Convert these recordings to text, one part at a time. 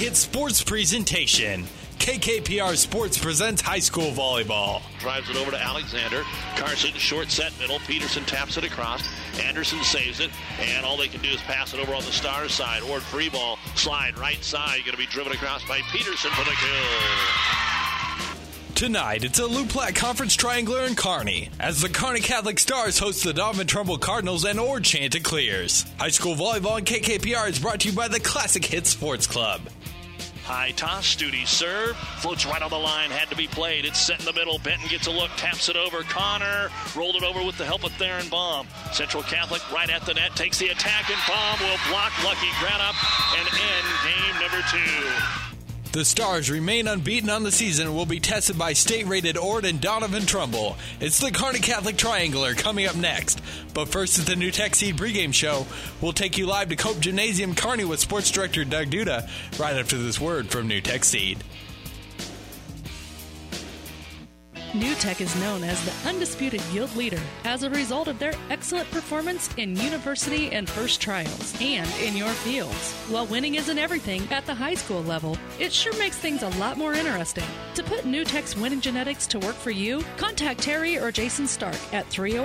Hit Sports presentation. KKPR Sports presents high school volleyball. Drives it over to Alexander. Carson, short set middle. Peterson taps it across. Anderson saves it. And all they can do is pass it over on the Stars side. Ord free ball. Slide right side. Going to be driven across by Peterson for the kill. Tonight, it's a Loup Platte Conference Triangular in Kearney, as the Kearney Catholic Stars host the Donovan Trumbull Cardinals and Ord Chanticleers. High school volleyball on KKPR is brought to you by the Classic Hit Sports Club. High toss, Studi serve, floats right on the line, had to be played. It's set in the middle. Benton gets a look, taps it over. Connor rolled it over with the help of Theron Baum. Central Catholic right at the net, takes the attack, and Baum will block Lucky Granup and end game number 2. The Stars remain unbeaten on the season and will be tested by state-rated Ord and Donovan Trumbull. It's the Kearney Catholic Triangular coming up next. But first is the New Tech Seed pregame show. We'll take you live to Cope Gymnasium Kearney with Sports Director Doug Duda right after this word from New Tech Seed. New Tech is known as the undisputed yield leader as a result of their excellent performance in university and first trials and in your fields. While winning isn't everything at the high school level, it sure makes things a lot more interesting. To put New Tech's winning genetics to work for you, contact Terry or Jason Stark at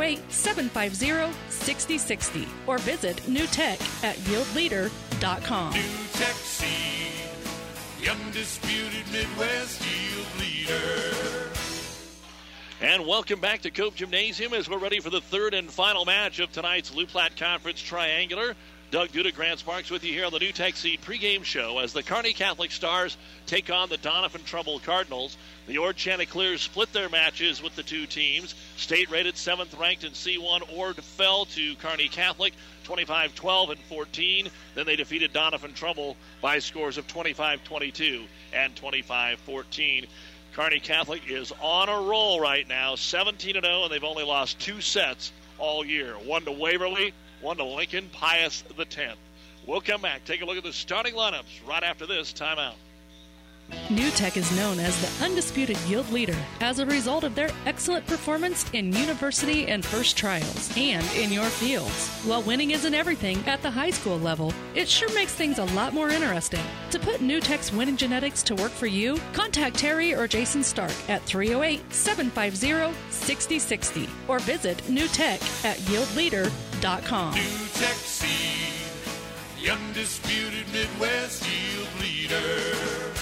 308-750-6060 or visit newtech at yieldleader.com. New Tech Seed, the undisputed Midwest yield leader. And welcome back to Cope Gymnasium as we're ready for the third and final match of tonight's Loup Platte Conference Triangular. Doug Duda, Grant Sparks with you here on the New Tech Seed pregame show as the Kearney Catholic Stars take on the Donovan Trumbull Cardinals. The Ord Chanticleers split their matches with the two teams. State-rated 7th ranked in C1, Ord fell to Kearney Catholic 25-12 and 14. Then they defeated Donovan Trumbull by scores of 25-22 and 25-14. Kearney Catholic is on a roll right now, 17-0, and they've only lost 2 sets all year. One to Waverly, one to Lincoln Pius X. We'll come back, take a look at the starting lineups right after this timeout. New Tech is known as the undisputed yield leader as a result of their excellent performance in university and first trials and in your fields. While winning isn't everything at the high school level, it sure makes things a lot more interesting. To put New Tech's winning genetics to work for you, contact Terry or Jason Stark at 308-750-6060 or visit newtech at yieldleader.com. New Tech Seed, the undisputed Midwest yield leader.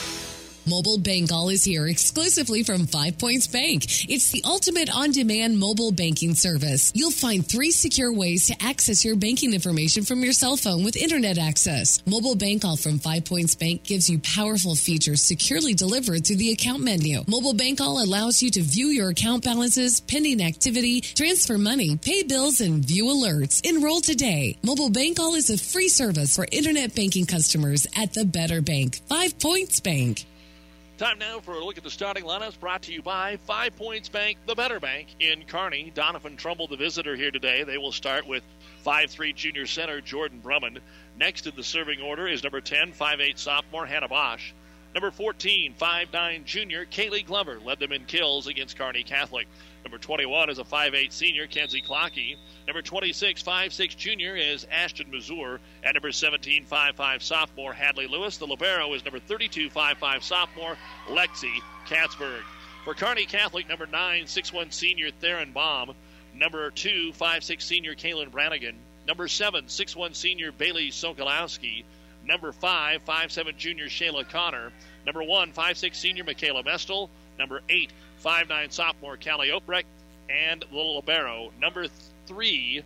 Mobile Bank All is here exclusively from 5 Points Bank. It's the ultimate on-demand mobile banking service. You'll find 3 secure ways to access your banking information from your cell phone with internet access. Mobile Bank All from 5 Points Bank gives you powerful features securely delivered through the account menu. Mobile Bank All allows you to view your account balances, pending activity, transfer money, pay bills, and view alerts. Enroll today. Mobile Bank All is a free service for internet banking customers at the Better Bank. 5 Points Bank. Time now for a look at the starting lineups brought to you by 5 Points Bank, the Better Bank in Kearney. Donovan Trumbull, the visitor here today. They will start with 5'3" junior center Jordan Brummond. Next in the serving order is number 10, 5'8" sophomore Hannah Bosch. Number 14, 5'9" junior Kaylee Glover led them in kills against Kearney Catholic. Number 21 is a 5'8" senior Kenzie Clockey. Number 26, 5'6" junior is Ashton Mazur. And number 17, 5'5" sophomore Hadley Lewis. The libero is number 32, 5'5" sophomore Lexi Katzberg. For Kearney Catholic, number 9, 6'1" senior Theron Baum. Number 2, 5'6" senior Kaylin Brannigan. Number 7, 6'1" senior Bailey Sokolowski. Number 5, 5'7" junior Shayla Connor. Number 1, 5'6" senior Michaela Mestel. Number 8, 5'9" sophomore Callie Oprecht. And the libero, number 3,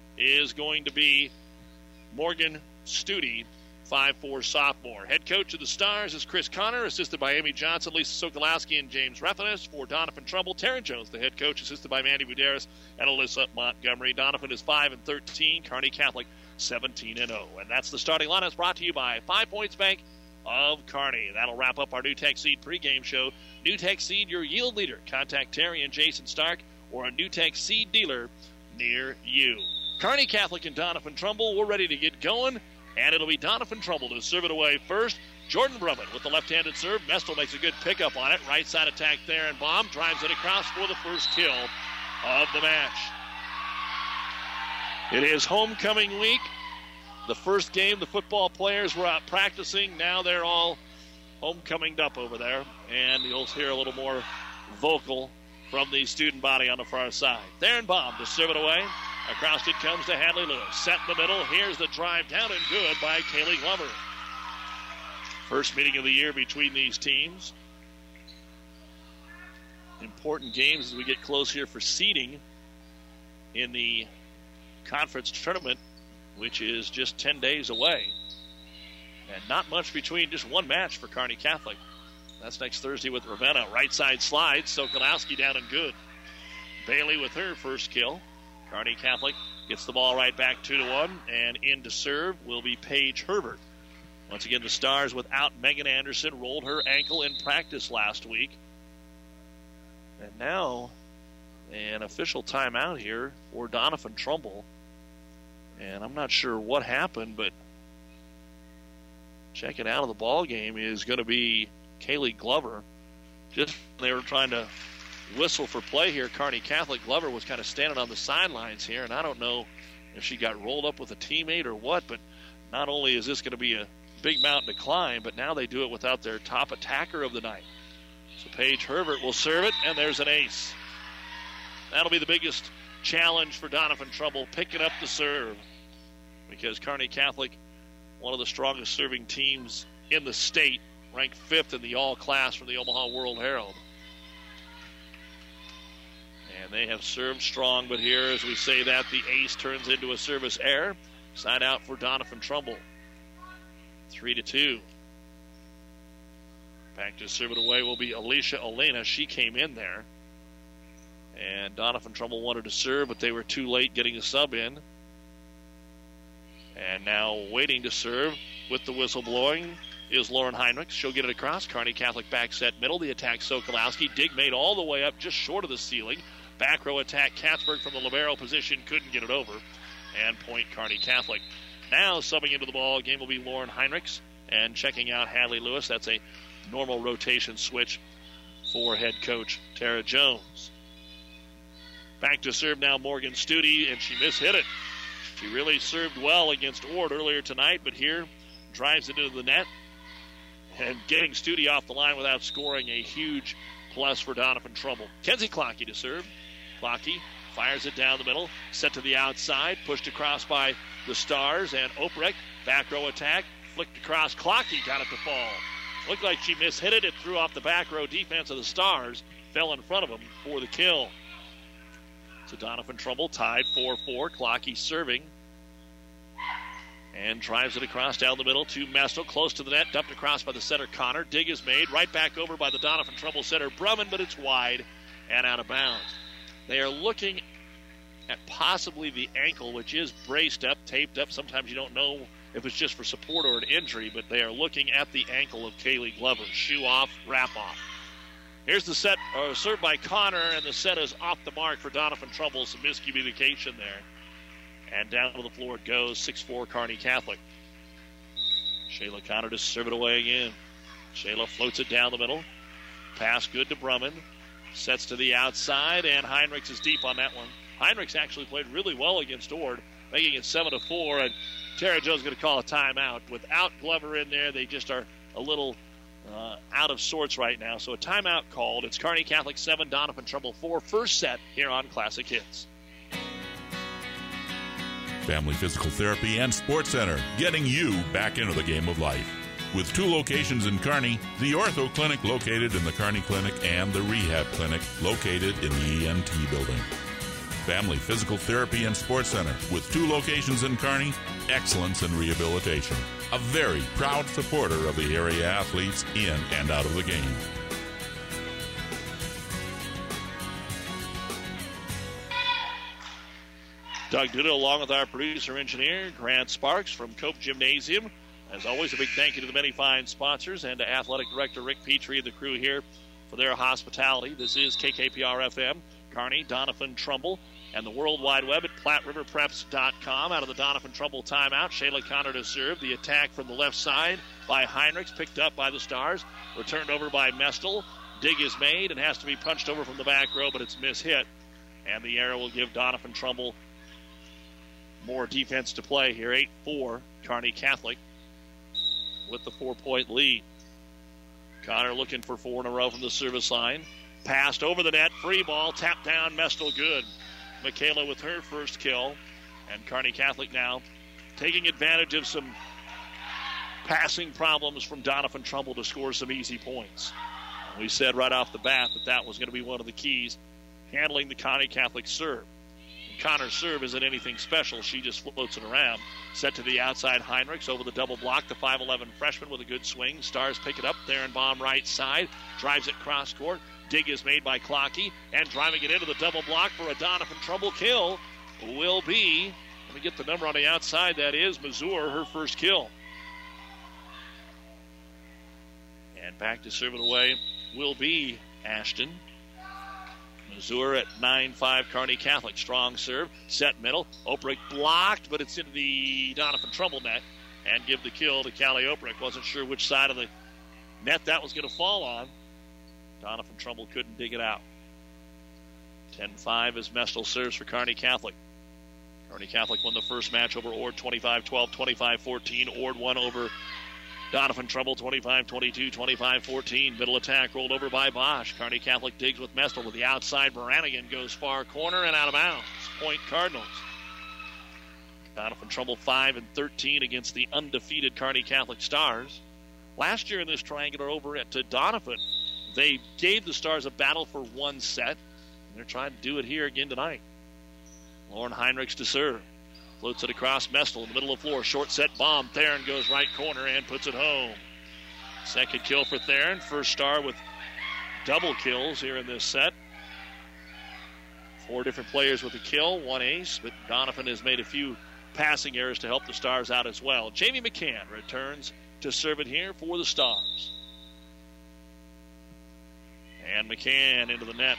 is going to be Morgan Studi, 5'4" sophomore. Head coach of the Stars is Chris Connor, assisted by Amy Johnson, Lisa Sokolowski, and James Reffinis. For Donovan Trumbull, Taryn Jones, the head coach, assisted by Mandy Buderis and Alyssa Montgomery. Donovan is 5-13. Kearney Catholic 17-0. And that's the starting lineup brought to you by 5 Points Bank of Kearney. That'll wrap up our New Tech Seed pregame show. New Tech Seed, your yield leader. Contact Terry and Jason Stark or a New Tech Seed dealer near you. Kearney Catholic and Donovan Trumbull, we're ready to get going, and it'll be Donovan Trumbull to serve it away first. Jordan Brummond with the left-handed serve. Mestel makes a good pickup on it. Right side attack there, and Baum drives it across for the first kill of the match. It is homecoming week. The first game, the football players were out practicing. Now they're all homecoming up over there, and you'll hear a little more vocal from the student body on the far side. Theron Baum to serve it away. Across it comes to Hadley Lewis. Set in the middle. Here's the drive down and good by Kaylee Glover. First meeting of the year between these teams. Important games as we get close here for seeding in the conference tournament, which is just 10 days away. And not much between, just one match for Kearney Catholic. That's next Thursday with Ravenna. Right side slide, Sokolowski down and good. Bailey with her first kill. Kearney Catholic gets the ball right back 2-1, and in to serve will be Paige Herbert. Once again, the Stars without Megan Anderson, rolled her ankle in practice last week. And now an official timeout here for Doniphan Trumbull. And I'm not sure what happened, but checking out of the ball game is going to be Kaylee Glover. Just they were trying to whistle for play here. Kearney Catholic. Glover was kind of standing on the sidelines here, and I don't know if she got rolled up with a teammate or what, but not only is this going to be a big mountain to climb, but now they do it without their top attacker of the night. So Paige Herbert will serve it, and there's an ace. That'll be the biggest challenge for Doniphan Trumbull, picking up the serve, because Kearney Catholic, one of the strongest serving teams in the state, ranked 5th in the all-class from the Omaha World Herald. And they have served strong, but here, as we say that, the ace turns into a service error. Side out for Doniphan Trumbull. 3-2. Back to serve it away will be Alicia Elena. She came in there. And Doniphan Trumbull wanted to serve, but they were too late getting a sub in. And now waiting to serve with the whistle blowing is Lauren Heinrichs. She'll get it across. Kearney Catholic back set middle. The attack Sokolowski. Dig made all the way up just short of the ceiling. Back row attack. Katzberg from the libero position couldn't get it over. And point Kearney Catholic. Now subbing into the ball game will be Lauren Heinrichs. And checking out Hadley Lewis. That's a normal rotation switch for head coach Tara Jones. Back to serve now Morgan Studi, and she mishit it. She really served well against Ord earlier tonight, but here drives it into the net. And getting Studi off the line without scoring, a huge plus for Doniphan Trumbull. Kenzie Clockey to serve. Clockey fires it down the middle, set to the outside, pushed across by the Stars, and Oprecht, back row attack, flicked across. Clockey got it to fall. Looked like she mishit it. It threw off the back row defense of the Stars, fell in front of them for the kill. So Doniphan Trumbull tied 4-4. Clockey serving. And drives it across down the middle to Mestel. Close to the net. Dumped across by the center Connor. Dig is made. Right back over by the Doniphan Trumbull center Brumman, but it's wide and out of bounds. They are looking at possibly the ankle, which is braced up, taped up. Sometimes you don't know if it's just for support or an injury, but they are looking at the ankle of Kaylee Glover. Shoe off, wrap off. Here's the set, served by Connor, and the set is off the mark for Doniphan Trumbull. Some miscommunication there. And down to the floor it goes, 6-4 Kearney Catholic. Shayla Connor to serve it away again. Shayla floats it down the middle. Pass good to Brumman. Sets to the outside, and Heinrichs is deep on that one. Heinrichs actually played really well against Ord, making it 7-4, and Tara Jones is going to call a timeout. Without Glover in there, they just are a little out of sorts right now. So a timeout called. It's Kearney Catholic 7, Doniphan Trumbull 4. First set here on Classic Hits. Family Physical Therapy and Sports Center, getting you back into the game of life. With 2 locations in Kearney, the Ortho Clinic located in the Kearney Clinic and the Rehab Clinic located in the ENT building. Family Physical Therapy and Sports Center, with 2 locations in Kearney, excellence in rehabilitation. A very proud supporter of the area athletes in and out of the game. Doug Duda along with our producer-engineer, Grant Sparks from Cope Gymnasium. As always, a big thank you to the many fine sponsors and to Athletic Director Rick Petrie and the crew here for their hospitality. This is KKPR-FM, Kearney, Doniphan Trumbull, and the World Wide Web at PlatteRiverPreps.com. Out of the Doniphan Trumbull timeout, Shayla Connor to serve. The attack from the left side by Heinrichs, picked up by the Stars, returned over by Mestel. Dig is made and has to be punched over from the back row, but it's mishit. And the error will give Doniphan Trumbull more defense to play here. 8-4, Kearney Catholic with the 4-point lead. Connor looking for 4 in a row from the service line. Passed over the net, free ball, tapped down, Mestel good. Michaela with her first kill. And Kearney Catholic now taking advantage of some passing problems from Donovan Trumbull to score some easy points. We said right off the bat that was going to be one of the keys, handling the Kearney Catholic serve. And Connor's serve isn't anything special. She just floats it around. Set to the outside, Heinrichs over the double block. The 5'11 freshman with a good swing. Stars pick it up. Therenbaum right side. Drives it cross court. Dig is made by Clocky. And driving it into the double block for a Donovan Trumbull kill will be, let me get the number on the outside, that is Mazur, her first kill. And back to serve it away will be Ashton. Mazur at 9-5 Kearney Catholic. Strong serve. Set middle. Oprich blocked, but it's into the Donovan Trumbull net. And give the kill to Callie Oprich. Wasn't sure which side of the net that was going to fall on. Donovan Trumbull couldn't dig it out. 10-5 as Mestel serves for Kearney Catholic. Kearney Catholic won the first match over Ord 25-12, 25-14. Ord won over Donovan Trumbull 25-22, 25-14. Middle attack rolled over by Bosch. Kearney Catholic digs with Mestel to the outside. Brannigan goes far corner and out of bounds. Point Cardinals. Donovan Trumbull 5-13 against the undefeated Kearney Catholic Stars. Last year in this triangular over at Donovan, they gave the Stars a battle for one set. And they're trying to do it here again tonight. Lauren Heinrichs to serve. Floats it across Mestel in the middle of the floor. Short set bomb. Theron goes right corner and puts it home. Second kill for Theron. First Star with double kills here in this set. 4 different players with a kill, 1 ace, but Donovan has made a few passing errors to help the Stars out as well. Jamie McCann returns to serve it here for the Stars. And McCann into the net.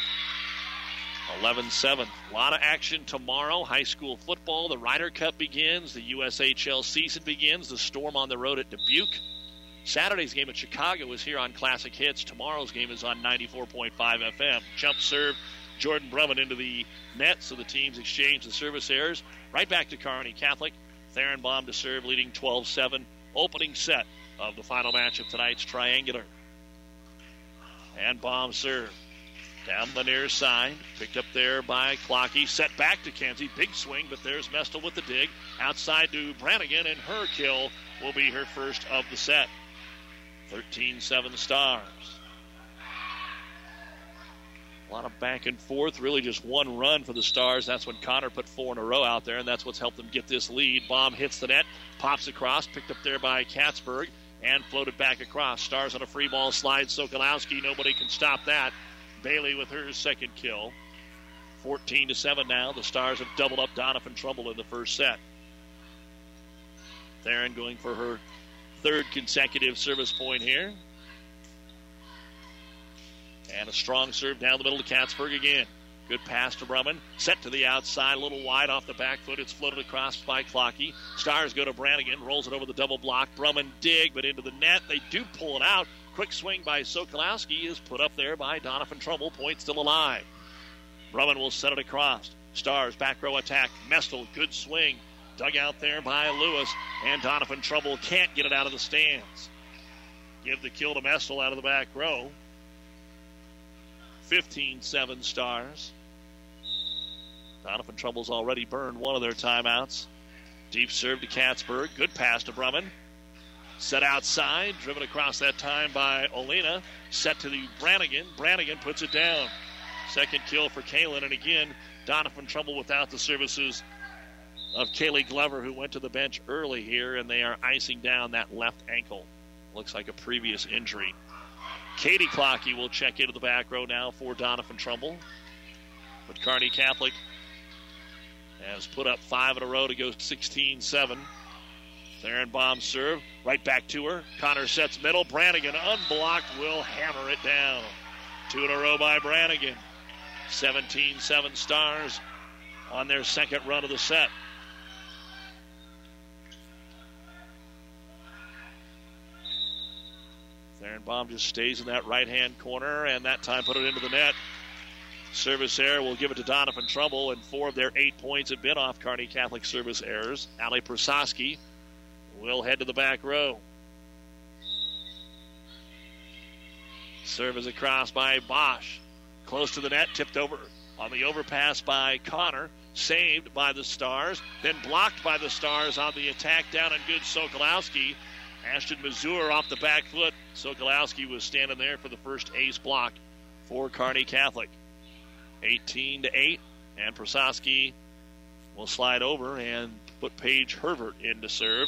11-7. A lot of action tomorrow. High school football. The Ryder Cup begins. The USHL season begins. The Storm on the road at Dubuque. Saturday's game at Chicago is here on Classic Hits. Tomorrow's game is on 94.5 FM. Jump serve. Jordan Brumman into the net, so the teams exchange the service errors. Right back to Kearney Catholic. Therenbaum to serve, leading 12-7. Opening set of the final match of tonight's triangular. And Baum serve. Down the near side. Picked up there by Clocky. Set back to Kenzie. Big swing, but there's Mestel with the dig. Outside to Brannigan, and her kill will be her first of the set. 13-7 Stars. A lot of back and forth. Really just one run for the Stars. That's when Connor put 4 in a row out there, and that's what's helped them get this lead. Baum hits the net. Pops across. Picked up there by Katzberg. And floated back across. Stars on a free ball slide. Sokolowski. Nobody can stop that. Bailey with her second kill. 14-7 now. The Stars have doubled up Donovan Trumbull in the first set. Theron going for her third consecutive service point here. And a strong serve down the middle to Katzberg again. Good pass to Brumman. Set to the outside, a little wide off the back foot. It's floated across by Clocky. Stars go to Brannigan. Rolls it over the double block. Brumman dig, but into the net. They do pull it out. Quick swing by Sokolowski is put up there by Donovan Trumbull. Point still alive. Brumman will set it across. Stars back row attack. Mestel, good swing. Dug out there by Lewis. And Donovan Trumbull can't get it out of the stands. Give the kill to Mestel out of the back row. 15-7 Stars. Donovan Trumbull's already burned one of their timeouts. Deep serve to Katzberg. Good pass to Brumman. Set outside. Driven across that time by Olena. Set to the Brannigan. Brannigan puts it down. Second kill for Kalen. And again, Donovan Trumbull without the services of Kaylee Glover, who went to the bench early here, and they are icing down that left ankle. Looks like a previous injury. Katie Clocky will check into the back row now for Donovan Trumbull. But Kearney Catholic has put up 5 in a row to go 16-7. Therenbaum serve. Right back to her. Connor sets middle. Brannigan unblocked will hammer it down. 2 in a row by Brannigan. 17-7 Stars on their second run of the set. Therenbaum just stays in that right-hand corner, and that time put it into the net. Service error will give it to Donovan Trumbull, and 4 of their 8 points have been off Kearney Catholic service errors. Allie Prososki will head to the back row. Serve is across by Bosch. Close to the net, tipped over on the overpass by Connor. Saved by the Stars, then blocked by the Stars on the attack down and good Sokolowski. Ashton Mazur off the back foot. Sokolowski was standing there for the first ace block for Kearney Catholic. 18-8, and Prososki will slide over and put Paige Herbert in to serve.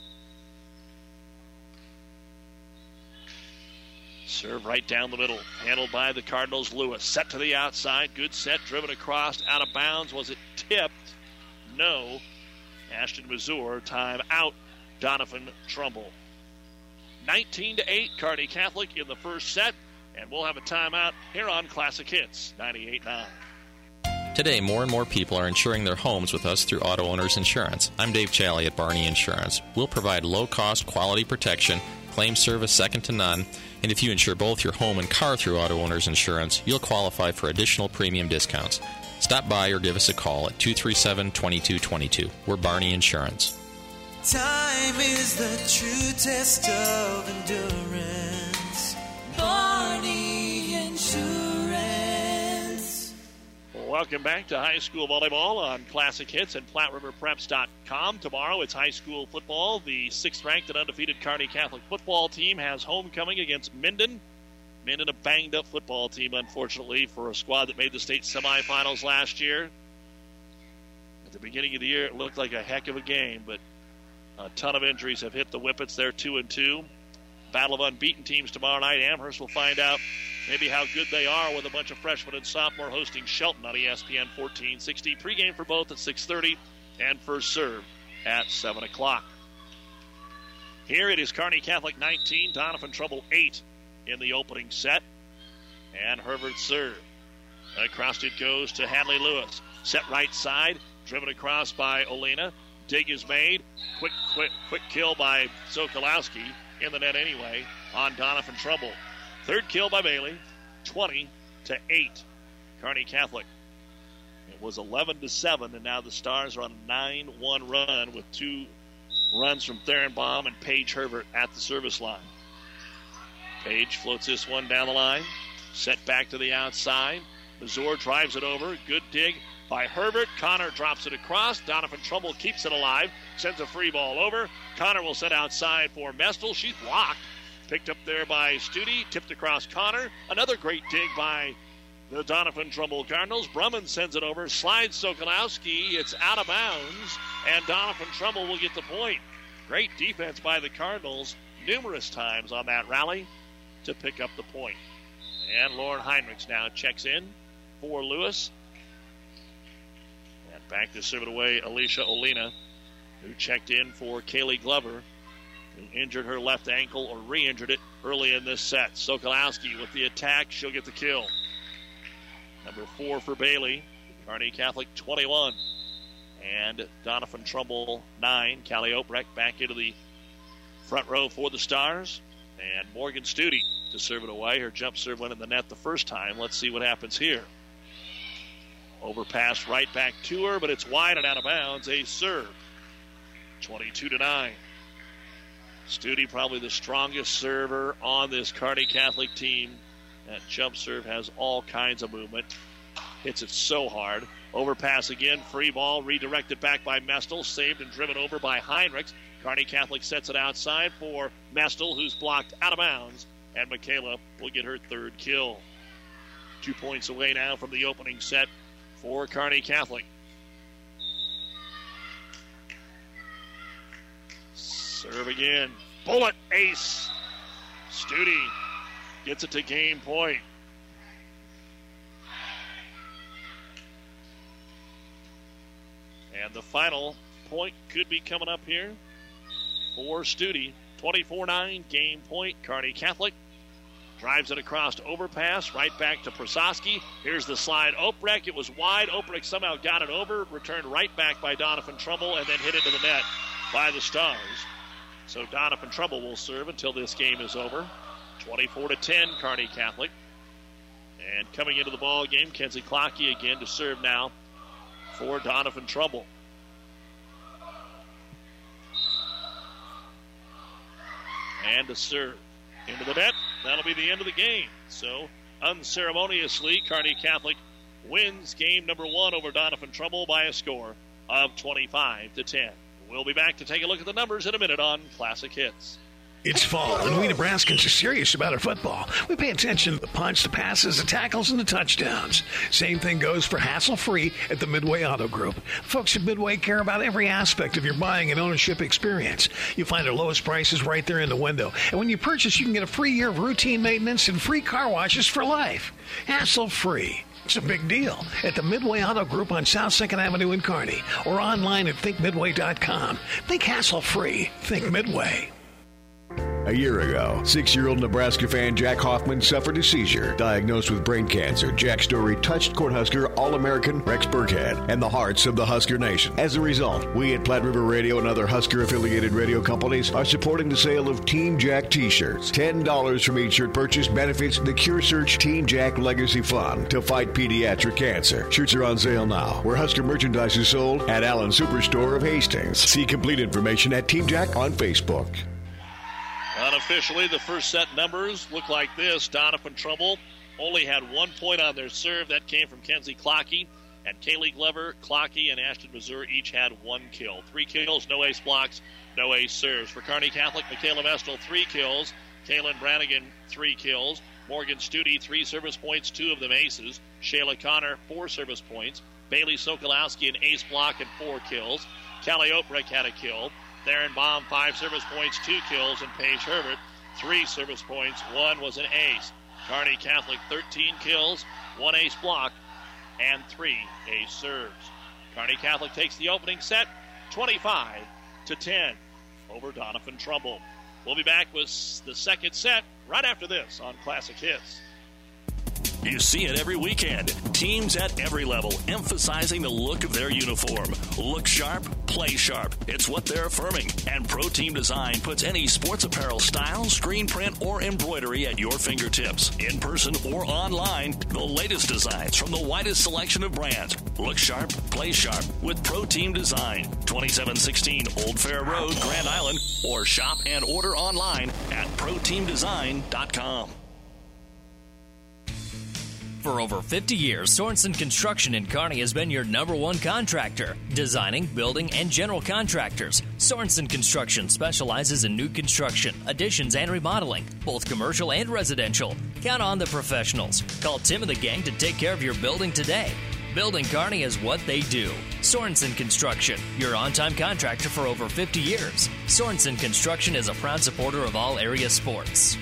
Serve right down the middle. Handled by the Cardinals. Lewis set to the outside. Good set. Driven across. Out of bounds. Was it tipped? No. Ashton Mazur. Time out. Donovan Trumbull. 19-8. Kearney Catholic in the first set. And we'll have a timeout here on Classic Hits 98.9. Today, more and more people are insuring their homes with us through Auto Owners Insurance. I'm Dave Challey at Barney Insurance. We'll provide low-cost, quality protection, claim service second to none, and if you insure both your home and car through Auto Owners Insurance, you'll qualify for additional premium discounts. Stop by or give us a call at 237-2222. We're Barney Insurance. Time is the true test of endurance. Barney Insurance. Welcome back to high school volleyball on Classic Hits and PlatteRiverPreps.com. Tomorrow it's high school football. The 6th-ranked and undefeated Kearney Catholic football team has homecoming against Minden. Minden, a banged-up football team, unfortunately, for a squad that made the state semifinals last year. At the beginning of the year, it looked like a heck of a game, but a ton of injuries have hit the Whippets. They're 2-2. Battle of unbeaten teams tomorrow night. Amherst will find out maybe how good they are with a bunch of freshmen and sophomore hosting Shelton on ESPN 1460. Pregame for both at 6:30 and first serve at 7 o'clock. Here it is Kearney Catholic 19, Donovan Trumbull 8 in the opening set. And Herbert's serve. Across it goes to Hadley Lewis. Set right side, driven across by Olena. Dig is made. Quick kill by Sokolowski. In the net anyway on Donovan Trumbull. Third kill by Bailey, 20-8. Kearney Catholic. It was 11-7, and now the Stars are on a 9-1 run with 2 runs from Therenbaum and Paige Herbert at the service line. Paige floats this one down the line. Set back to the outside. Mazur drives it over. Good dig by Herbert. Connor drops it across. Donovan Trumbull keeps it alive. Sends a free ball over. Connor will set outside for Mestel. She's blocked. Picked up there by Studi. Tipped across Connor. Another great dig by the Donovan Trumbull Cardinals. Brumman sends it over. Slides Sokolowski. It's out of bounds. And Donovan Trumbull will get the point. Great defense by the Cardinals numerous times on that rally to pick up the point. And Lauren Heinrichs now checks in for Lewis. And back to serve it away, Alicia Olena, who checked in for Kaylee Glover, who injured her left ankle or re-injured it early in this set. Sokolowski with the attack. She'll get the kill. Number 4 for Bailey. Kearney Catholic 21. And Donovan Trumbull 9. Callie Oprecht back into the front row for the Stars. And Morgan Studi to serve it away. Her jump serve went in the net the first time. Let's see what happens here. Overpass right back to her, but it's wide and out of bounds. A serve. 22-9. Studi probably the strongest server on this Kearney Catholic team. That jump serve has all kinds of movement. Hits it so hard. Overpass again. Free ball. Redirected back by Mestel. Saved and driven over by Heinrichs. Kearney Catholic sets it outside for Mestel, who's blocked out of bounds. And Michaela will get her third kill. 2 points away now from the opening set for Kearney Catholic. Serve again. Bullet ace. Studi gets it to game point. And the final point could be coming up here for Studi. 24-9, game point. Kearney Catholic drives it across to overpass, right back to Prososki. Here's the slide. Oprecht, it was wide. Oprecht somehow got it over, returned right back by Donovan Trumbull, and then hit into the net by the Stars. So Donovan Trumbull will serve until this game is over. 24-10, Kearney Catholic. And coming into the ball game, Kenzie Clockey again to serve now for Donovan Trumbull. And to serve into the net. That'll be be the end of the game. So, unceremoniously, Kearney Catholic wins game number 1 over Doniphan Trumbull by a score of 25-10. We'll be back to take a look at the numbers in a minute on Classic Hits. It's fall, and we Nebraskans are serious about our football. We pay attention to the punch, the passes, the tackles, and the touchdowns. Same thing goes for hassle-free at the Midway Auto Group. Folks at Midway care about every aspect of your buying and ownership experience. You find our lowest prices right there in the window. And when you purchase, you can get a free year of routine maintenance and free car washes for life. Hassle-free. It's a big deal at the Midway Auto Group on South 2nd Avenue in Kearney or online at thinkmidway.com. Think hassle-free. Think Midway. A year ago, 6-year-old Nebraska fan Jack Hoffman suffered a seizure. Diagnosed with brain cancer, Jack's story touched Cornhusker All-American Rex Burkhead and the hearts of the Husker Nation. As a result, we at Platte River Radio and other Husker-affiliated radio companies are supporting the sale of Team Jack T-shirts. $10 from each shirt purchase benefits the Cure Search Team Jack Legacy Fund to fight pediatric cancer. Shirts are on sale now, where Husker merchandise is sold at Allen Superstore of Hastings. See complete information at Team Jack on Facebook. Unofficially, the first set numbers look like this. Doniphan Trumbull only had 1 point on their serve. That came from Kenzie Clockey. And Kaylee Glover, Clockey, and Ashton Mazur each had 1 kill. 3 kills, no ace blocks, no ace serves. For Kearney Catholic, Michaela Mestel, 3 kills. Kaylin Brannigan, 3 kills. Morgan Studi, 3 service points, 2 of them aces. Shayla Connor, 4 service points. Bailey Sokolowski, an ace block and 4 kills. Callie Oprecht had a kill. Theron Baum, 5 service points, 2 kills, and Paige Herbert, 3 service points, 1 was an ace. Kearney Catholic, 13 kills, 1 ace block, and 3 ace serves. Kearney Catholic takes the opening set, 25-10 over Doniphan Trumbull. We'll be back with the second set right after this on Classic Hits. You see it every weekend. Teams at every level emphasizing the look of their uniform. Look sharp, play sharp. It's what they're affirming. And Pro Team Design puts any sports apparel style, screen print, or embroidery at your fingertips. In person or online, the latest designs from the widest selection of brands. Look sharp, play sharp with Pro Team Design. 2716 Old Fair Road, Grand Island, or shop and order online at ProTeamDesign.com. For over 50 years, Sorensen Construction in Kearney has been your #1 contractor. Designing, building, and general contractors. Sorensen Construction specializes in new construction, additions, and remodeling, both commercial and residential. Count on the professionals. Call Tim and the gang to take care of your building today. Building Kearney is what they do. Sorensen Construction, your on-time contractor for over 50 years. Sorensen Construction is a proud supporter of all area sports.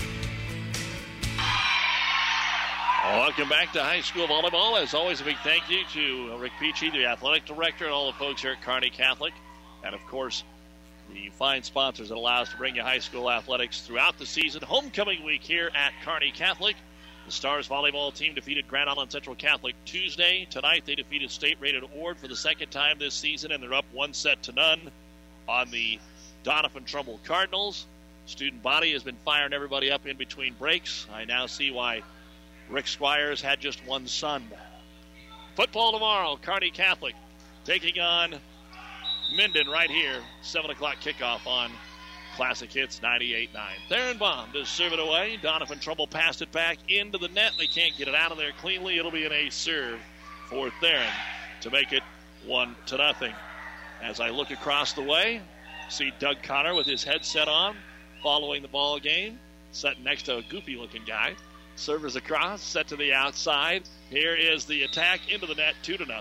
Welcome back to high school volleyball. As always, a big thank you to Rick Peachy, the athletic director, and all the folks here at Kearney Catholic. And, of course, the fine sponsors that allow us to bring you high school athletics throughout the season. Homecoming week here at Kearney Catholic. The Stars volleyball team defeated Grand Island Central Catholic Tuesday. Tonight, they defeated state-rated Ord for the second time this season, and they're up 1-0 on the Doniphan Trumbull Cardinals. Student body has been firing everybody up in between breaks. I now see why Rick Squires had just one son. Football tomorrow, Kearney Catholic taking on Minden right here. 7 o'clock kickoff on Classic Hits 98.9. Theron Baum does serve it away. Doniphan Trumbull passed it back into the net. They can't get it out of there cleanly. It'll be an ace serve for Theron to make it 1-0. As I look across the way, see Doug Connor with his headset on, following the ball game, sitting next to a goofy-looking guy. Servers across, set to the outside. Here is the attack into the net, 2-0.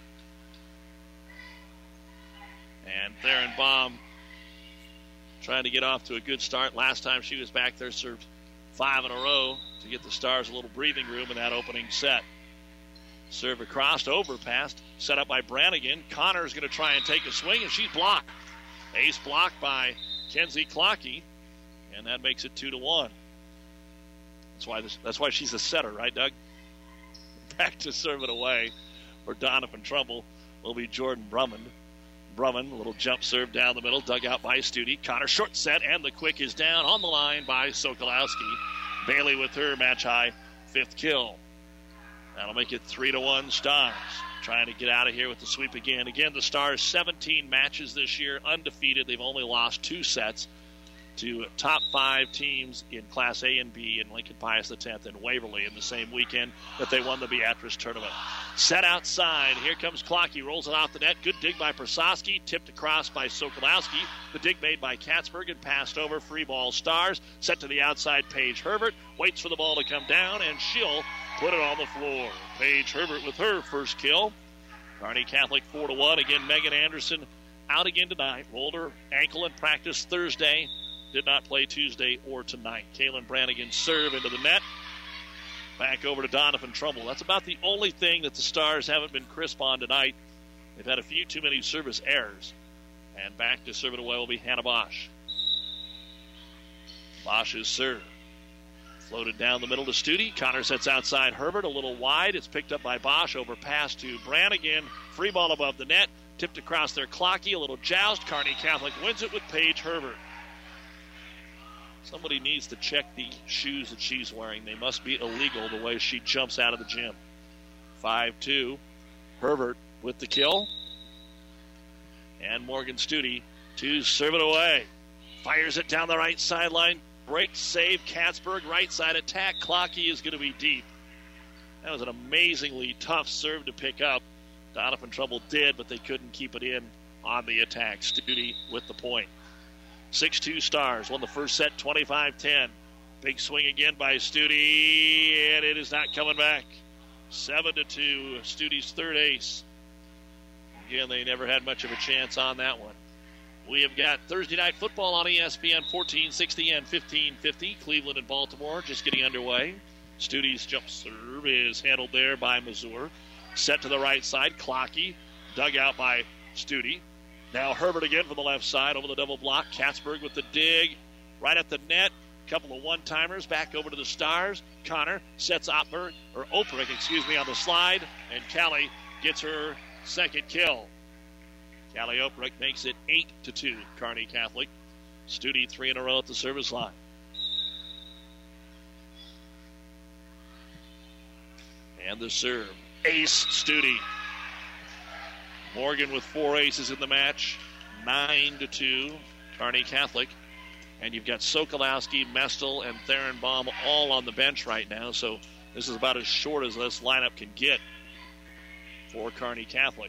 And Theron Baum trying to get off to a good start. Last time she was back there, served 5 in a row to get the Stars a little breathing room in that opening set. Serve across, overpassed, set up by Brannigan. Connor's going to try and take a swing, and she's blocked. Ace blocked by Kenzie Clockey, and that makes it 2-1. That's why she's a setter, right, Doug? Back to serve it away for Doniphan Trumbull will be Jordan Brumman. Brumman, a little jump serve down the middle, dug out by Studi. Connor short set, and the quick is down on the line by Sokolowski. Bailey with her match-high 5th kill. That'll make it 3-1 Stars. Trying to get out of here with the sweep again. Again, the Stars, 17 matches this year, undefeated. They've only lost 2 sets. to top 5 teams in Class A and B in Lincoln Pius X and Waverly in the same weekend that they won the Beatrice tournament. Set outside. Here comes Clocky. Rolls it off the net. Good dig by Prasowski. Tipped across by Sokolowski. The dig made by Katzberg and passed over. Free ball Stars. Set to the outside. Paige Herbert waits for the ball to come down, and she'll put it on the floor. Paige Herbert with her first kill. Kearney Catholic 4-1. Again, Megan Anderson out again tonight. Rolled her ankle in practice Thursday. Did not play Tuesday or tonight. Kaylin Brannigan serve into the net. Back over to Donovan Trumbull. That's about the only thing that the Stars haven't been crisp on tonight. They've had a few too many service errors. And back to serve it away will be Hannah Bosch. Bosch's serve. Floated down the middle to Studi. Connor sets outside Herbert, a little wide. It's picked up by Bosch. Over pass to Brannigan. Free ball above the net. Tipped across there. Clocky, a little joust. Kearney Catholic wins it with Paige Herbert. Somebody needs to check the shoes that she's wearing. They must be illegal the way she jumps out of the gym. 5-2. Herbert with the kill. And Morgan Studi to serve it away. Fires it down the right sideline. Break save. Katzberg right side attack. Clocky is going to be deep. That was an amazingly tough serve to pick up. Donovan Trumbull did, but they couldn't keep it in on the attack. Studi with the point. 6-2 Stars won the first set 25-10. Big swing again by Studi, and it is not coming back. 7-2, Studi's third ace. Again, they never had much of a chance on that one. We have got Thursday Night Football on ESPN 1460 and 1550. Cleveland and Baltimore just getting underway. Studi's jump serve is handled there by Mazur. Set to the right side, Clocky. Dug out by Studi. Now Herbert again from the left side over the double block. Katzberg with the dig. Right at the net. Couple of one-timers back over to the Stars. Connor sets Oprick on the slide. And Callie gets her second kill. Callie Oprick makes it 8-2. Kearney Catholic. Studi 3 in a row at the service line. And the serve. Ace Studi. Morgan with 4 aces in the match. 9-2. Kearney Catholic. And you've got Sokolowski, Mestel, and Therenbaum all on the bench right now. So this is about as short as this lineup can get for Kearney Catholic.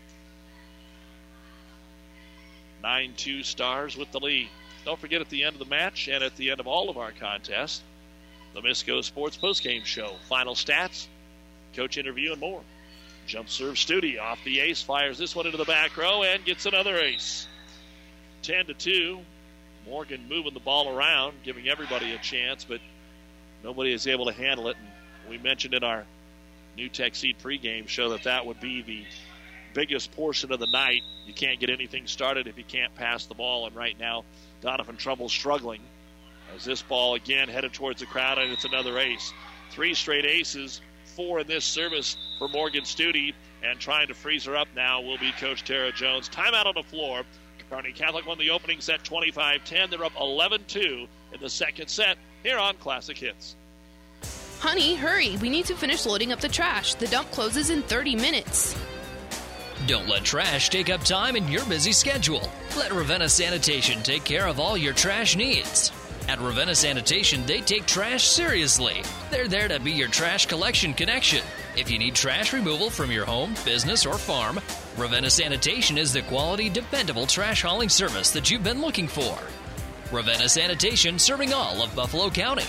9-2 Stars with the lead. Don't forget, at the end of the match and at the end of all of our contests, the Misco Sports Postgame Show. Final stats, coach interview, and more. Jump serve Studi off the ace, fires this one into the back row and gets another ace. 10-2. Morgan moving the ball around, giving everybody a chance, but nobody is able to handle it. And we mentioned in our New Tech Seed pregame show that would be the biggest portion of the night. You can't get anything started if you can't pass the ball, and right now Donovan Trumbull struggling as this ball again headed towards the crowd, and it's another ace. 3 straight aces, 4 in this service for Morgan Studi, and trying to freeze her up now will be Coach Tara Jones. Timeout on the floor. Kearney Catholic won the opening set 25-10. They're up 11-2 in the second set here on Classic Hits. Honey, hurry. We need to finish loading up the trash. The dump closes in 30 minutes. Don't let trash take up time in your busy schedule. Let Ravenna Sanitation take care of all your trash needs. At Ravenna Sanitation, they take trash seriously. They're there to be your trash collection connection. If you need trash removal from your home, business, or farm, Ravenna Sanitation is the quality, dependable trash hauling service that you've been looking for. Ravenna Sanitation, serving all of Buffalo County.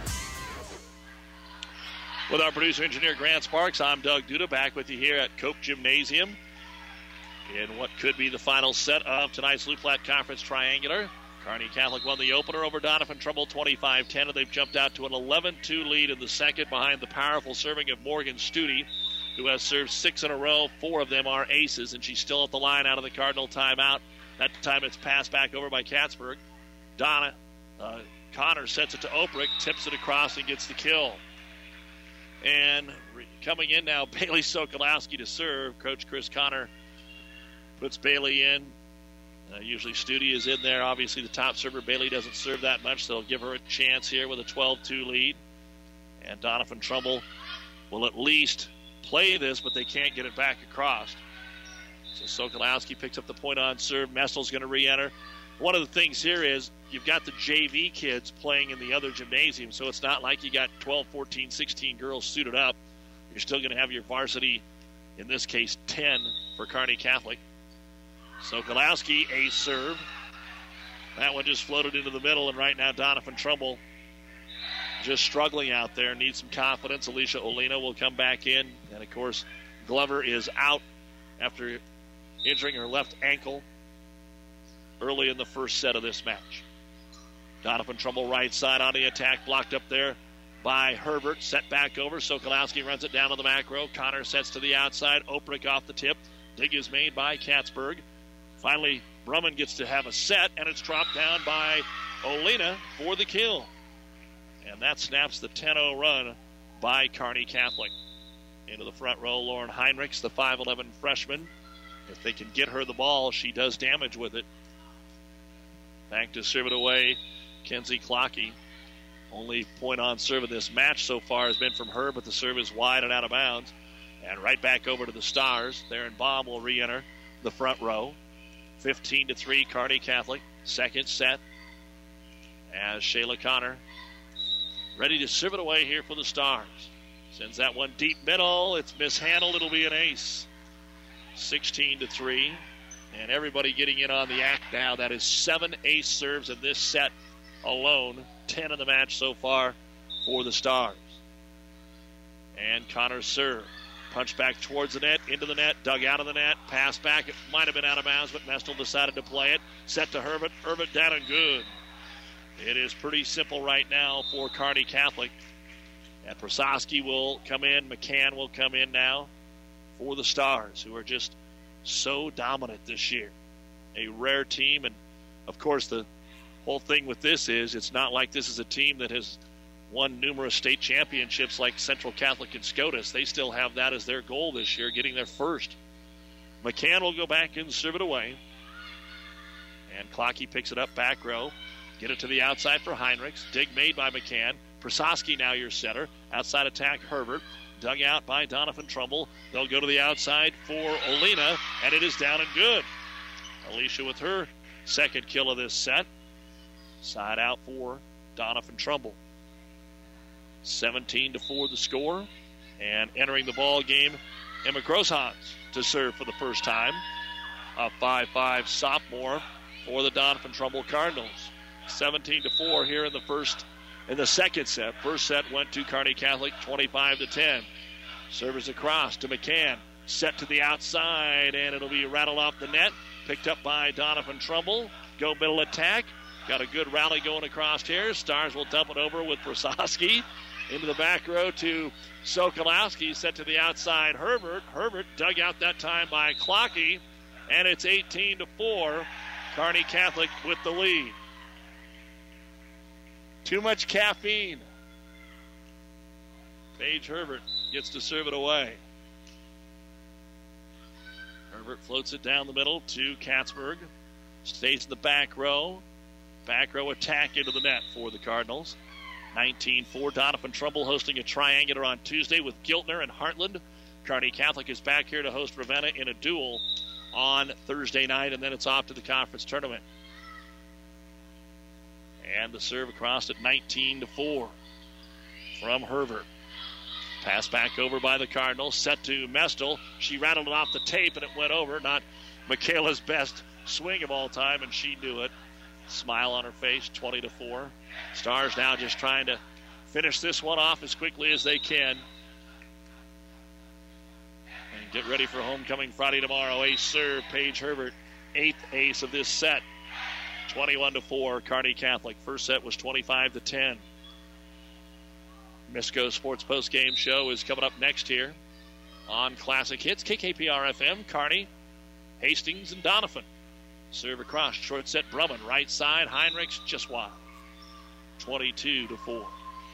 With our producer engineer Grant Sparks, I'm Doug Duda, back with you here at Cope Gymnasium in what could be the final set of tonight's Loup Platte Conference Triangular. Kearney Catholic won the opener over Donovan Trumbull 25-10, and they've jumped out to an 11-2 lead in the second behind the powerful serving of Morgan Studi, who has served 6 in a row. 4 of them are aces, and she's still at the line out of the Cardinal timeout. That time it's passed back over by Katzberg. Connor sets it to Oprick, tips it across, and gets the kill. And coming in now, Bailey Sokolowski to serve. Coach Chris Connor puts Bailey in. Usually Studi is in there. Obviously the top server, Bailey, doesn't serve that much, so they'll give her a chance here with a 12-2 lead. And Donovan Trumbull will at least play this, but they can't get it back across. So Sokolowski picks up the point on serve. Mestel's going to re-enter. One of the things here is you've got the JV kids playing in the other gymnasium, so it's not like you got 12, 14, 16 girls suited up. You're still going to have your varsity, in this case 10 for Kearney Catholic. Sokolowski, ace serve. That one just floated into the middle, and right now Donovan Trumbull just struggling out there. Needs some confidence. Alicia Olina will come back in, and of course Glover is out after injuring her left ankle early in the first set of this match. Donovan Trumbull right side on the attack, blocked up there by Herbert, set back over. Sokolowski runs it down to the back row. Connor sets to the outside. Oprich off the tip. Dig is made by Katzberg. Finally, Brumman gets to have a set, and it's dropped down by Olina for the kill. And that snaps the 10-0 run by Kearney Catholic. Into the front row, Lauren Heinrichs, the 5'11 freshman. If they can get her the ball, she does damage with it. Back to serve it away, Kenzie Clockey. Only point on serve of this match so far has been from her, but the serve is wide and out of bounds. And right back over to the Stars. Theron Baum will re-enter the front row. 15-3, Kearney Catholic. Second set. As Shayla Connor ready to serve it away here for the Stars. Sends that one deep middle. It's mishandled. It'll be an ace. 16-3. And everybody getting in on the act now. That is 7 ace serves in this set alone. 10 in the match so far for the Stars. And Connor's serve. Punch back towards the net, into the net, dug out of the net, pass back. It might have been out of bounds, but Mestel decided to play it. Set to Herbert. Herbert down and good. It is pretty simple right now for Kearney Catholic. And Prososki will come in. McCann will come in now for the Stars, who are just so dominant this year. A rare team. And, of course, the whole thing with this is it's not like this is a team that has won numerous state championships like Central Catholic and SCOTUS. They still have that as their goal this year, getting their first. McCann will go back and serve it away. And Clockey picks it up back row. Get it to the outside for Heinrichs. Dig made by McCann. Prososki now your setter. Outside attack, Herbert. Dug out by Donovan Trumbull. They'll go to the outside for Olina, and it is down and good. Alicia with her second kill of this set. Side out for Donovan Trumbull. 17-4 the score. And entering the ball game, Emma Grosshans to serve for the first time. A 5'5 sophomore for the Donovan Trumbull Cardinals. 17-4 here in the second set. First set went to Kearney Catholic, 25-10. Serves across to McCann. Set to the outside, and it'll be rattled off the net. Picked up by Donovan Trumbull. Go middle attack. Got a good rally going across here. Stars will dump it over with Prososki. Into the back row to Sokolowski. Set to the outside, Herbert. Herbert dug out that time by Clockey. And it's 18-4. Kearney Catholic with the lead. Too much caffeine. Paige Herbert gets to serve it away. Herbert floats it down the middle to Katzberg. Stays in the back row. Back row attack into the net for the Cardinals. 19-4. Donovan Trumbull hosting a triangular on Tuesday with Giltner and Heartland. Kearney Catholic is back here to host Ravenna in a duel on Thursday night, and then it's off to the conference tournament. And the serve across at 19-4 from Herbert. Pass back over by the Cardinals. Set to Mestel. She rattled it off the tape, and it went over. Not Michaela's best swing of all time, and she knew it. Smile on her face, 20-4. Stars now just trying to finish this one off as quickly as they can. And get ready for homecoming Friday tomorrow. Ace serve, Paige Herbert. 8th ace of this set. 21-4, Kearney Catholic. First set was 25-10. Misco Sports Post Game Show is coming up next here on Classic Hits. KKPR FM, Kearney, Hastings, and Donovan. Serve across, short set Brumman, right side, Heinrichs just wide. 22-4.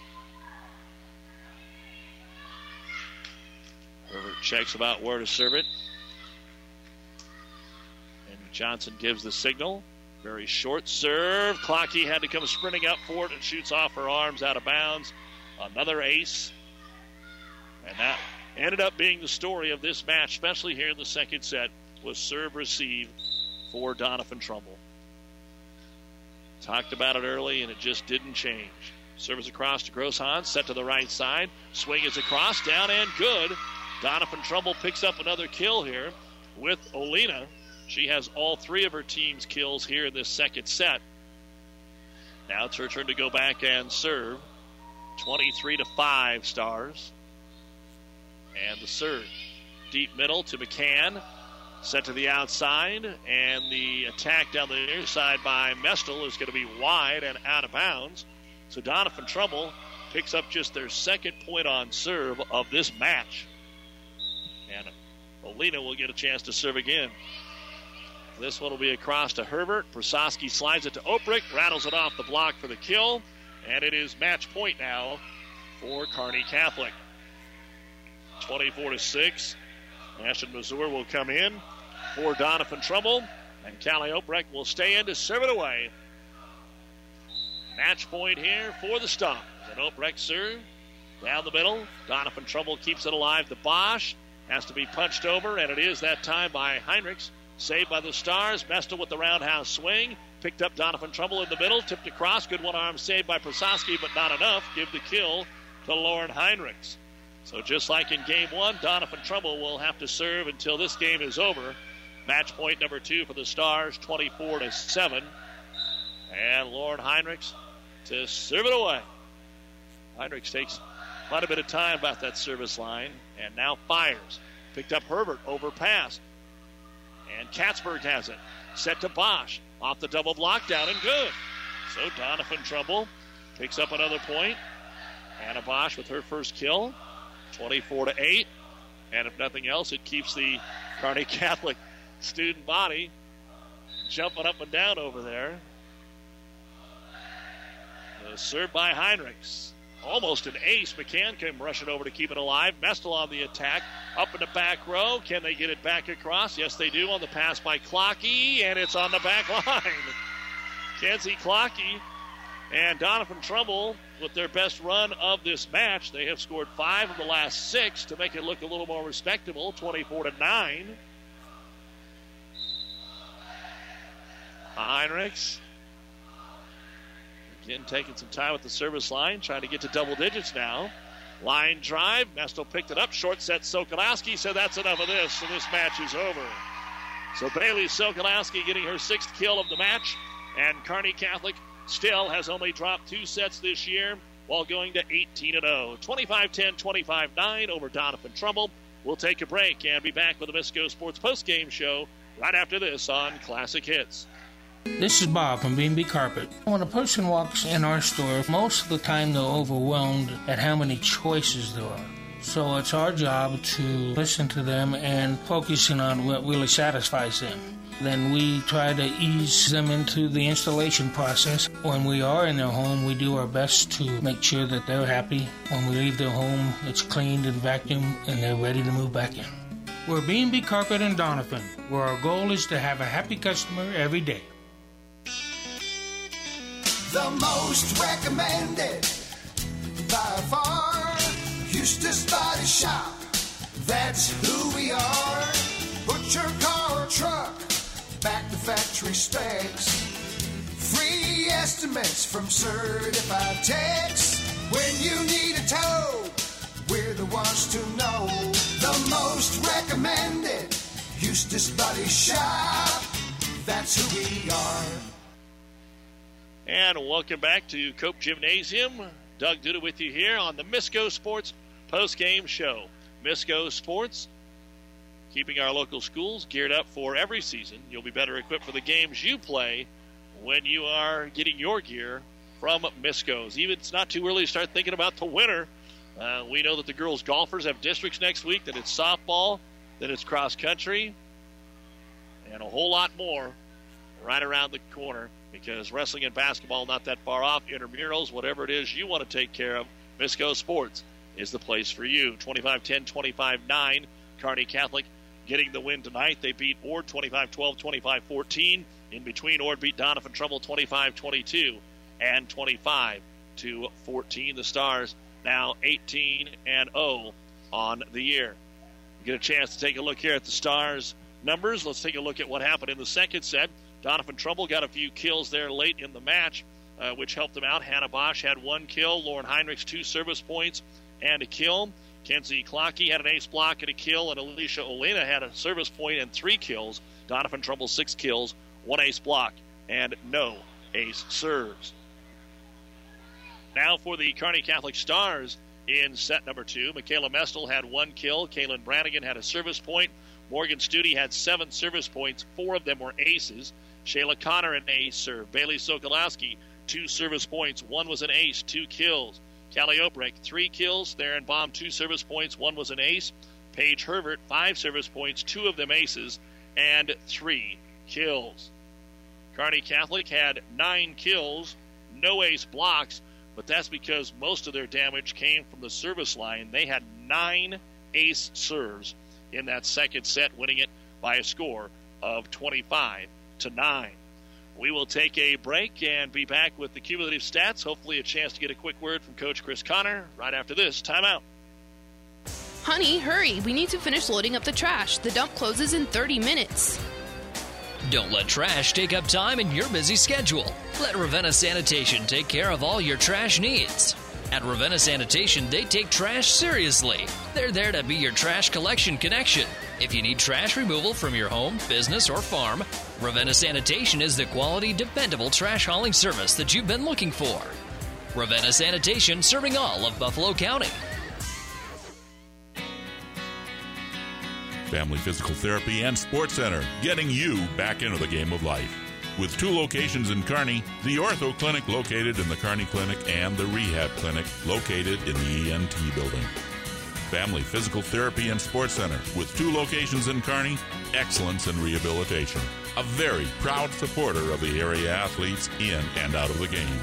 Herbert checks about where to serve it. And Johnson gives the signal. Very short serve. Clockey had to come sprinting up for it and shoots off her arms out of bounds. Another ace. And that ended up being the story of this match, especially here in the second set, was serve receive for Donovan Trumbull. Talked about it early, and it just didn't change. Service across to Grosshans, set to the right side. Swing is across, down and good. Donovan Trumbull picks up another kill here with Olina. She has all 3 of her team's kills here in this second set. Now it's her turn to go back and serve. 23-5 Stars. And the serve. Deep middle to McCann. Set to the outside. And the attack down the near side by Mestel is going to be wide and out of bounds. So Donovan Trumbull picks up just their second point on serve of this match. And Olina will get a chance to serve again. This one will be across to Herbert. Prososki slides it to Oprich, rattles it off the block for the kill. And it is match point now for Kearney Catholic. 24-6. Ashton Mazur will come in for Donovan Trumbull. And Callie Oprich will stay in to serve it away. Match point here for the Stars. And Oprich serve down the middle. Donovan Trumbull keeps it alive to Bosch. Has to be punched over, and it is that time by Heinrichs. Saved by the Stars. Mestel with the roundhouse swing. Picked up Donovan Trumbull in the middle. Tipped across. Good one-arm save by Prososki, but not enough. Give the kill to Lauren Heinrichs. So just like in Game 1, Donovan Trumbull will have to serve until this game is over. Match point number 2 for the Stars, 24-7. And Lauren Heinrichs to serve it away. Heinrichs takes quite a bit of time about that service line and now fires. Picked up Herbert, overpass. And Katzberg has it. Set to Bosch. Off the double block, down and good. So Donovan Trumbull picks up another point. Anna Bosch with her first kill. 24-8. And if nothing else, it keeps the Kearney Catholic student body jumping up and down over there. Served by Heinrichs. Almost an ace. McCann came rushing over to keep it alive. Mestel on the attack. Up in the back row. Can they get it back across? Yes, they do on the pass by Clockey, and it's on the back line. Kenzie Clockey and Donovan Trumbull with their best run of this match. They have scored 5 of the last 6 to make it look a little more respectable, 24-9. Heinrichs. Again, taking some time with the service line, trying to get to double digits now. Line drive. Mestel picked it up. Short set Sokolowski said that's enough of this, and this match is over. So Bailey Sokolowski getting her 6th kill of the match, and Kearney Catholic still has only dropped 2 sets this year while going to 18-0. 25-10, 25-9 over Donovan Trumbull. We'll take a break and be back with the Misco Sports postgame show right after this on Classic Hits. This is Bob from B&B Carpet. When a person walks in our store, most of the time they're overwhelmed at how many choices there are. So it's our job to listen to them and focusing on what really satisfies them. Then we try to ease them into the installation process. When we are in their home, we do our best to make sure that they're happy. When we leave their home, it's cleaned and vacuumed and they're ready to move back in. We're B&B Carpet in Donovan, where our goal is to have a happy customer every day. The most recommended by far, Eustace Body Shop. That's who we are. Put your car or truck back to factory specs. Free estimates from certified techs. When you need a tow, we're the ones to know. The most recommended Eustace Body Shop. That's who we are. And welcome back to Cope Gymnasium. Doug Duda with you here on the Misco Sports post-game show. Misco Sports, keeping our local schools geared up for every season. You'll be better equipped for the games you play when you are getting your gear from Misco's. Even it's not too early to start thinking about the winter. We know that the girls golfers have districts next week, that it's softball, that it's cross country, and a whole lot more right around the corner. Because wrestling and basketball not that far off, intramurals, whatever it is you want to take care of, Misco Sports is the place for you. 25-10, 25-9, Kearney Catholic getting the win tonight. They beat Ord 25-12, 25-14. In between, Ord beat Donovan Trumbull 25-22 and 25-14. The Stars now 18-0 on the year. Get a chance to take a look here at the Stars' numbers. Let's take a look at what happened in the second set. Donovan Trumbull got a few kills there late in the match, which helped him out. Hannah Bosch had 1 kill. Lauren Heinrichs 2 service points and a kill. Kenzie Clockey had an ace block and a kill, and Alicia Olena had a service point and 3 kills. Donovan Trumbull 6 kills, 1 ace block, and no ace serves. Now for the Kearney Catholic Stars in set number 2. Michaela Mestel had 1 kill. Kaylin Brannigan had a service point. Morgan Studi had 7 service points. 4 of them were aces. Shayla Connor an ace serve. Bailey Sokolowski 2 service points. 1 was an ace, 2 kills. Callie Oprecht 3 kills. Theron Baum 2 service points. 1 was an ace. Paige Herbert 5 service points. 2 of them aces and 3 kills. Kearney Catholic had 9 kills, no ace blocks, but that's because most of their damage came from the service line. They had 9 ace serves in that second set, winning it by a score of 25-9. We will take a break and be back with the cumulative stats. Hopefully a chance to get a quick word from Coach Chris Connor right after this timeout. Honey, hurry. We need to finish loading up the trash. The dump closes in 30 minutes. Don't let trash take up time in your busy schedule. Let Ravenna Sanitation take care of all your trash needs. At Ravenna Sanitation, they take trash seriously. They're there to be your trash collection connection. If you need trash removal from your home, business, or farm, Ravenna Sanitation is the quality, dependable trash hauling service that you've been looking for. Ravenna Sanitation, serving all of Buffalo County. Family Physical Therapy and Sports Center, getting you back into the game of life. With 2 locations in Kearney, the Ortho Clinic located in the Kearney Clinic and the Rehab Clinic located in the ENT building. Family Physical Therapy and Sports Center, with 2 locations in Kearney, excellence in rehabilitation. A very proud supporter of the area athletes in and out of the game.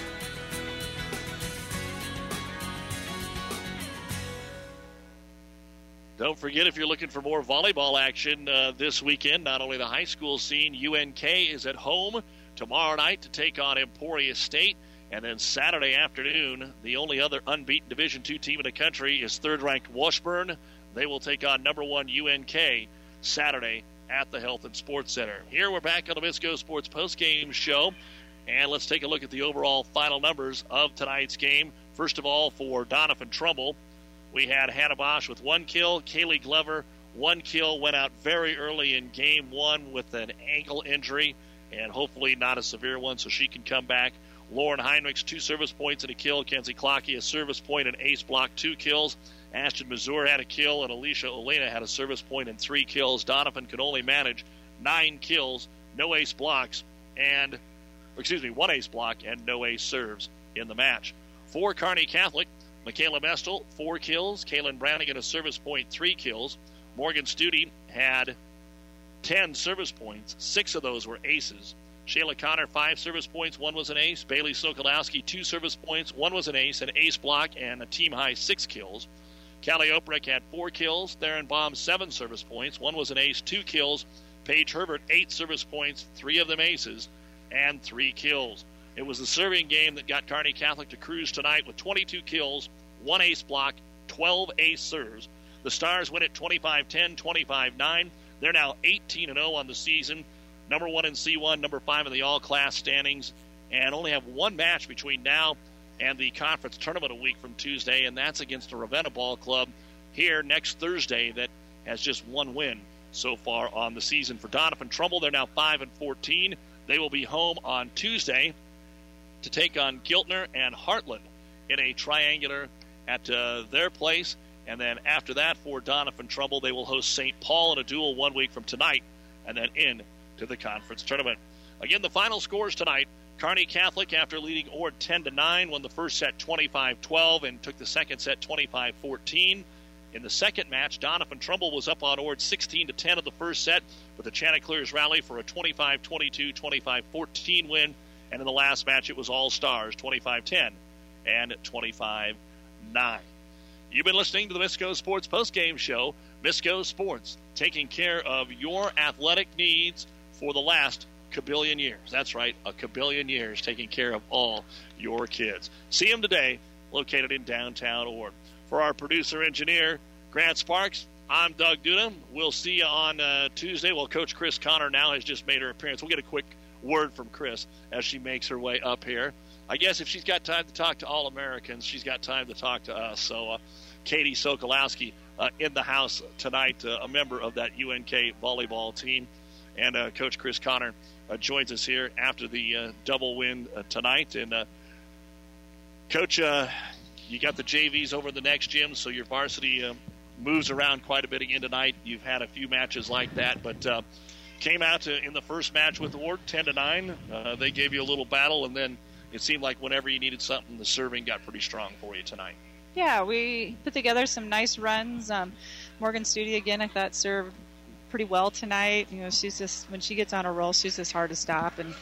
Don't forget, if you're looking for more volleyball action this weekend, not only the high school scene, UNK is at home tomorrow night to take on Emporia State. And then Saturday afternoon, the only other unbeaten Division II team in the country is third-ranked Washburn. They will take on number 1 UNK Saturday at the Health and Sports Center. Here we're back on the Misco Sports postgame show. And let's take a look at the overall final numbers of tonight's game. First of all, for Donovan Trumbull, we had Hannah Bosch with 1 kill. Kaylee Glover, 1 kill, went out very early in game 1 with an ankle injury, and hopefully not a severe one, so she can come back. Lauren Heinrichs, 2 service points and a kill. Kenzie Clockey, a service point and ace block, 2 kills. Ashton Mazur had a kill, and Alicia Olena had a service point and 3 kills. Donovan could only manage 9 kills, no ace blocks, and 1 ace block and no ace serves in the match. For Kearney Catholic, Michaela Mestel, 4 kills. Kaylin Brannigan, a service point, 3 kills. Morgan Studi had 10 service points. 6 of those were aces. Shayla Connor, 5 service points, 1 was an ace. Bailey Sokolowski, 2 service points, 1 was an ace, an ace block, and a team-high 6 kills. Callie Oprecht had 4 kills. Theron Baum, 7 service points, 1 was an ace, 2 kills. Paige Herbert, 8 service points, 3 of them aces, and 3 kills. It was the serving game that got Kearney Catholic to cruise tonight with 22 kills, 1 ace block, 12 ace serves. The Stars win at 25-10, 25-9. They're now 18-0 on the season, number 1 in C1, number 5 in the all-class standings, and only have 1 match between now and the conference tournament a week from Tuesday, and that's against the Ravenna Ball Club here next Thursday that has just 1 win so far on the season. For Donovan Trumbull, they're now 5-14. They will be home on Tuesday to take on Giltner and Heartland in a triangular at their place. And then after that, for Donovan Trumbull, they will host St. Paul in a duel 1 week from tonight and then in to the conference tournament. Again, the final scores tonight. Kearney Catholic, after leading Ord 10-9, won the first set 25-12 and took the second set 25-14. In the second match, Donovan Trumbull was up on Ord 16-10 in the first set, but the Chanticleers rally for a 25-22, 25-14 win. And in the last match, it was all Stars, 25-10 and 25-9. You've been listening to the Misco Sports postgame show. Misco Sports, taking care of your athletic needs for the last kabillion years. That's right, a kabillion years, taking care of all your kids. See them today, located in downtown Ord. For our producer-engineer, Grant Sparks, I'm Doug Duda. We'll see you on Tuesday. Well, Coach Chris Connor now has just made her appearance. We'll get a quick word from Chris as she makes her way up here. I guess if she's got time to talk to All-Americans, she's got time to talk to us. So Katie Sokolowski in the house tonight, a member of that UNK volleyball team. And Coach Chris Connor joins us here after the double win tonight. And, Coach, you got the JVs over the next gym, so your varsity moves around quite a bit again tonight. You've had a few matches like that, but came out in the first match with Ord 10-9. They gave you a little battle, and then it seemed like whenever you needed something, the serving got pretty strong for you tonight. Yeah, we put together some nice runs. Morgan Studi, again, I thought served pretty well tonight. You know, she's just, when she gets on a roll, she's just hard to stop. And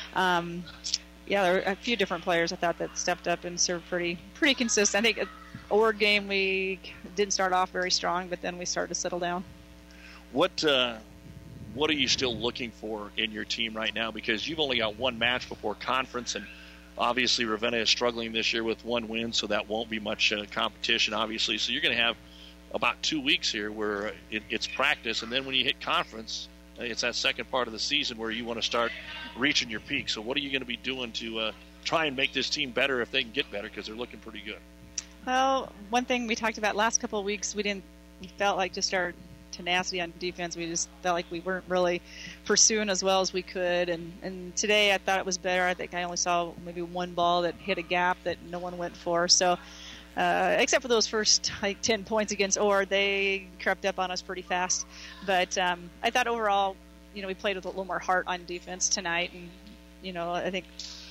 yeah, there were a few different players I thought that stepped up and served pretty consistent. I think Ord game we didn't start off very strong, but then we started to settle down. What are you still looking for in your team right now? Because you've only got one match before conference, and obviously Ravenna is struggling this year with one win, so that won't be much competition, obviously. So you're going to have about 2 weeks here where it's practice, and then when you hit conference, it's that second part of the season where you want to start reaching your peak. So what are you going to be doing to try and make this team better if they can get better, because they're looking pretty good? Well, one thing we talked about last couple of weeks, we felt like just our tenacity on defense, we just felt like we weren't really pursuing as well as we could. And today I thought it was better. I think I only saw maybe one ball that hit a gap that no one went for. So except for those first 10 points against Ord, they crept up on us pretty fast. But I thought overall, we played with a little more heart on defense tonight. And, I think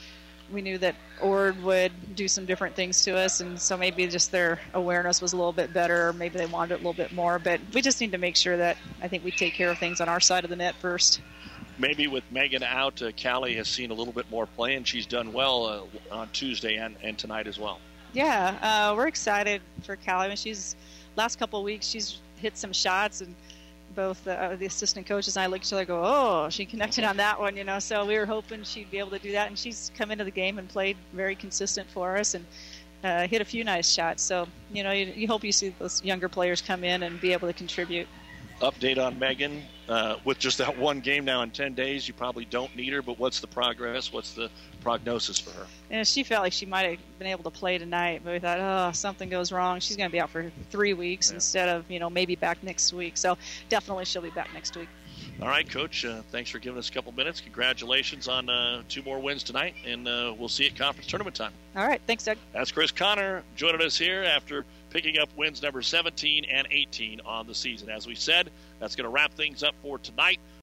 we knew that Ord would do some different things to us, and so maybe just their awareness was a little bit better, or maybe they wanted it a little bit more. But we just need to make sure that I think we take care of things on our side of the net first. Maybe with Megan out, Callie has seen a little bit more play, and she's done well on Tuesday and tonight as well. Yeah, we're excited for Callie. I mean, last couple of weeks she's hit some shots, and both the assistant coaches and I looked at each other and go, oh, she connected on that one, So we were hoping she'd be able to do that, and she's come into the game and played very consistent for us and hit a few nice shots. So, you hope you see those younger players come in and be able to contribute. Update on Megan. With just that one game now in 10 days, you probably don't need her, but what's the progress? What's the prognosis for her? And she felt like she might have been able to play tonight, but we thought, something goes wrong. She's going to be out for 3 weeks instead of, maybe back next week. So definitely she'll be back next week. All right, Coach. Thanks for giving us a couple minutes. Congratulations on 2 more wins tonight, and we'll see you at conference tournament time. All right. Thanks, Doug. That's Chris Connor joining us here after picking up wins number 17 and 18 on the season. As we said, that's going to wrap things up for tonight.